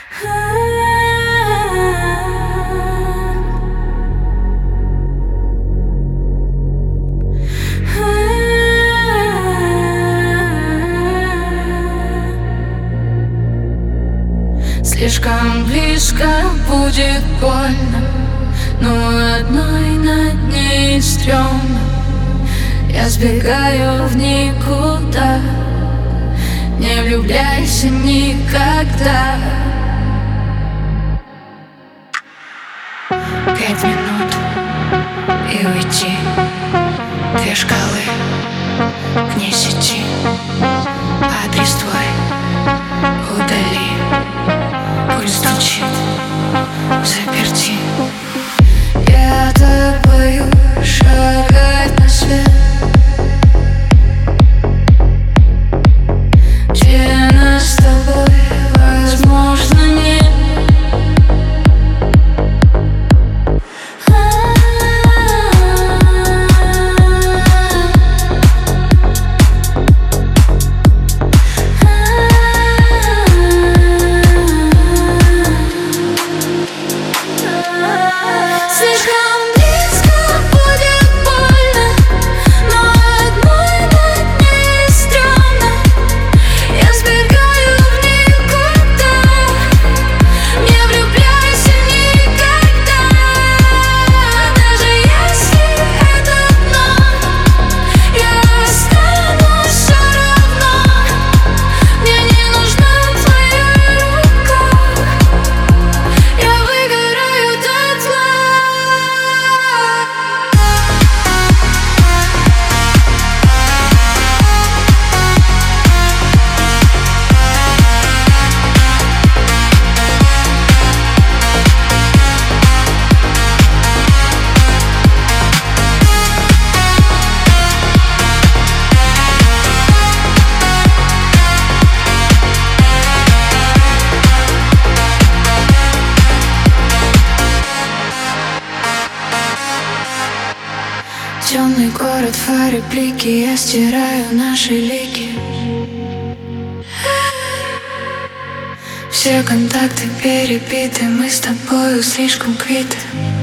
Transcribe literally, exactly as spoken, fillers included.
Слишком близко будет больно, но одной над ней стрёмно. Я сбегаю в никуда. Не влюбляйся никогда. Пять минут и уйти. Две шкалы вне сети. Адрес твой удали. Пульс стучит взаперти. Я так боюсь шагать на свет, где нас с тобой, возможно, нет. Темный город, фары, блики. Я стираю наши лики. Все контакты перебиты. Мы с тобою слишком квиты.